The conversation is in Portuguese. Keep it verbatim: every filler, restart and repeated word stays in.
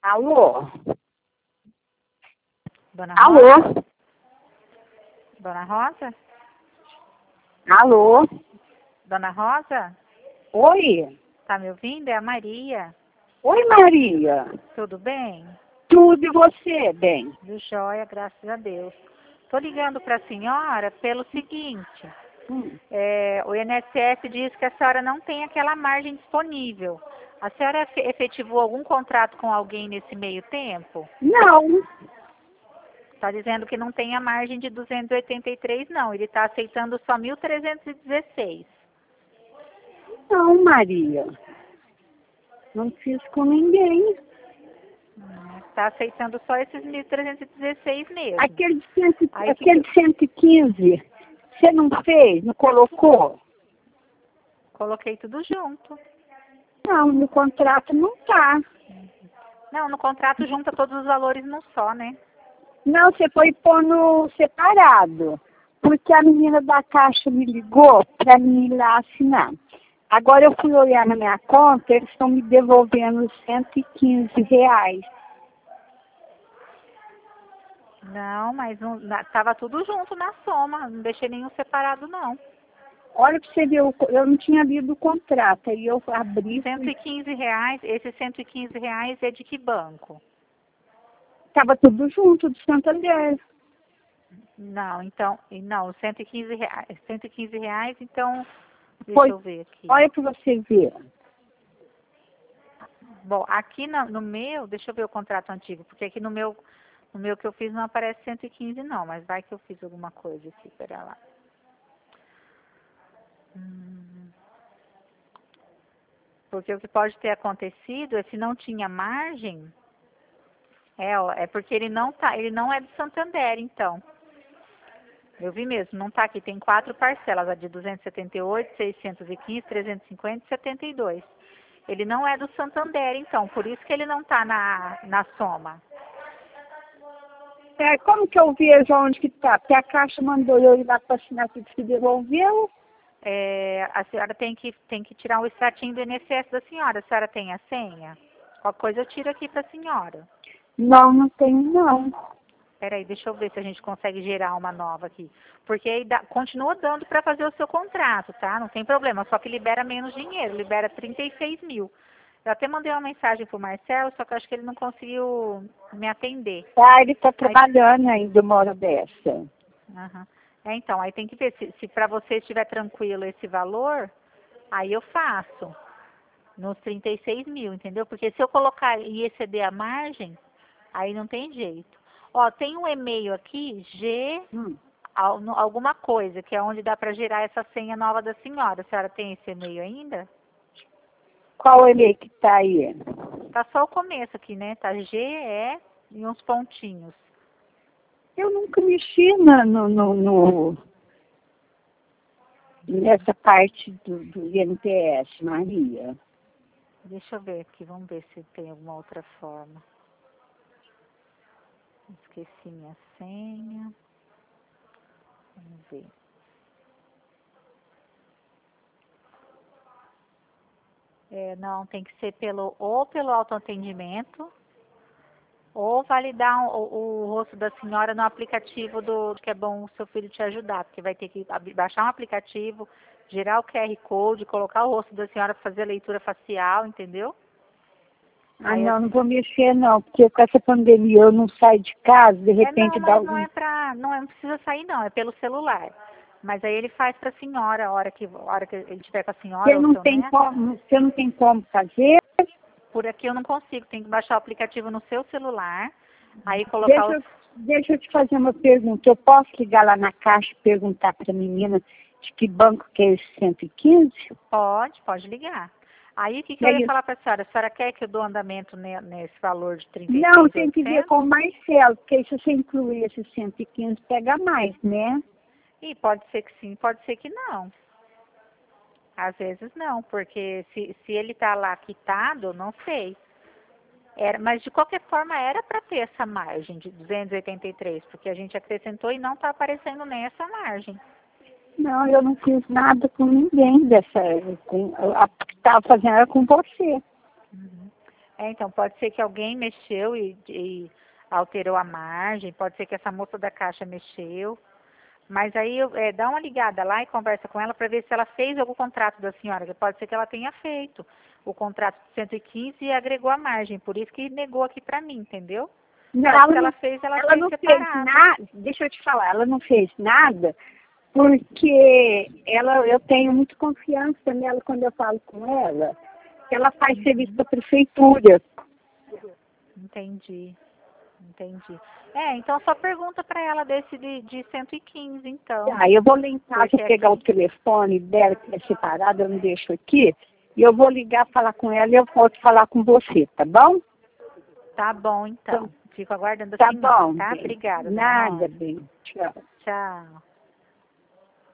Alô? Dona Alô? Rosa? Dona Rosa? Alô? Dona Rosa? Oi? Tá me ouvindo? É a Maria. Oi, Maria. Tudo bem? Tudo e você, bem? Do jóia, graças a Deus. Tô ligando para a senhora pelo seguinte. Hum. É, o I N S S diz que a senhora não tem aquela margem disponível. A senhora efe- efetivou algum contrato com alguém nesse meio tempo? Não. Está dizendo que não tem a margem de duzentos e oitenta e três, não. Ele está aceitando só mil trezentos e dezesseis. Não, Maria. Não fiz com ninguém. Está aceitando só esses mil trezentos e dezesseis mesmo. Aquele, de cento, Aí, aquele que que cento e quinze, você não fez? Não colocou? coloquei tudo junto. Não, no contrato não tá. Não, no contrato junta todos os valores num só, né? Não, você foi pôr no separado. Porque a menina da Caixa me ligou para mim ir lá assinar. Agora eu fui olhar na minha conta, eles estão me devolvendo cento e quinze reais. Não, mas não, na- tava tudo junto na soma. Não deixei nenhum separado, não. Olha para você ver, eu eu não tinha lido o contrato, aí eu abri e cento e quinze reais, esses cento e quinze reais é de que banco? estava tudo junto, do Santander. Não, então, não, cento e quinze reais, cento e quinze reais, então, deixa Foi, eu ver aqui. olha para você ver. Bom, aqui no, no meu, deixa eu ver o contrato antigo, porque aqui no meu, no meu que eu fiz não aparece cento e quinze não, mas vai que eu fiz alguma coisa aqui, pera lá. Hum, porque o que pode ter acontecido é se não tinha margem, é, ó, é porque ele não tá, ele não é do Santander, então. Eu vi mesmo, não tá aqui, tem quatro parcelas, a de duzentos e setenta e oito, seiscentos e quinze, trezentos e cinquenta e setenta e dois. Ele não é do Santander, então, por isso que ele não tá na, na soma. É, como que eu vejo onde que está? Porque a Caixa mandou eu ir lá para assinar tudo que devolveu. É, a senhora tem que, tem que tirar um extratinho do I N S S da senhora. A senhora tem a senha? Qualquer coisa eu tiro aqui para a senhora. Não, não tem não. Peraí, deixa eu ver se a gente consegue gerar uma nova aqui. Porque aí dá, continua dando para fazer o seu contrato, tá? Não tem problema, só que libera menos dinheiro, libera trinta e seis mil. Eu até mandei uma mensagem pro Marcelo, só que eu acho que ele não conseguiu me atender. Ah, ele está Aí, trabalhando ainda uma hora dessa. aham. É, então, aí tem que ver se, se para você estiver tranquilo esse valor, aí eu faço nos trinta e seis mil, entendeu? Porque se eu colocar e exceder a margem, aí não tem jeito. Ó, tem um e-mail aqui, G, Hum. al- no- alguma coisa, que é onde dá para gerar essa senha nova da senhora. A senhora tem esse e-mail ainda? Qual e-mail que está aí? Tá só o começo aqui, né? Tá G, E e uns pontinhos. Eu nunca mexi na, no, no, no- nessa parte do, do I N P S, Maria. Deixa eu ver aqui, vamos ver se tem alguma outra forma. Esqueci minha senha. Vamos ver. É, não, tem que ser pelo, ou pelo autoatendimento, ou validar o, o rosto da senhora no aplicativo do que é bom o seu filho te ajudar, porque vai ter que ab- baixar um aplicativo, gerar o Q R Code, colocar o rosto da senhora para fazer a leitura facial, entendeu? Ah, Aí, não, não vou mexer não, porque com essa pandemia eu não saio de casa, de é, não, repente dá mas não algum... é pra, não, é, não precisa sair não, é pelo celular. Mas aí ele faz para a senhora, a hora que, a hora que ele estiver com a senhora Você ou não seu tem neto. como, você não tem como fazer? Por aqui eu não consigo, tem que baixar o aplicativo no seu celular, aí colocar Deixa, os... eu- deixa eu te fazer uma pergunta. Eu posso ligar lá na Caixa e perguntar para a menina de que banco que é esse cento e quinze? Pode, pode ligar. Aí o que, que E eu ia aí, falar para a senhora? A senhora quer que eu dou andamento ne- nesse valor de trinta e não, seis mil e tem que ver oitocentos? com o Marcelo, porque se você incluir esse cento e quinze, pega mais, né? E pode ser que sim, pode ser que não. Às vezes não, porque se, se ele está lá quitado, não sei. Era, mas de qualquer forma era para ter essa margem de duzentos e oitenta e três, porque a gente acrescentou e não está aparecendo nem essa margem. Não, eu não fiz nada com ninguém dessa. Com, a que estava fazendo era com você. Uhum. É, então, pode ser que alguém mexeu e, e alterou a margem, pode ser que essa moça da caixa mexeu. Mas aí, é, dá uma ligada lá e conversa com ela para ver se ela fez algum contrato da senhora, que pode ser que ela tenha feito o contrato de cento e quinze e agregou a margem, por isso que negou aqui para mim, entendeu? Não, Mas se ela, ela não, fez, ela, ela fez não fez separado. nada, deixa eu te falar, ela não fez nada porque ela, eu tenho muita confiança nela quando eu falo com ela. Ela faz Uhum. serviço da prefeitura. Entendi, entendi. É, então só pergunta para ela desse de, de cento e quinze, então. Aí eu vou lá em casa Porque pegar aqui... o telefone dela, que é separado, eu não deixo aqui, e eu vou ligar, falar com ela e eu posso falar com você, tá bom? Tá bom, então. Fico aguardando a Tá senhora, bom, tá? bem. Obrigada, dona Nada, Mônica. bem. Tchau. Tchau.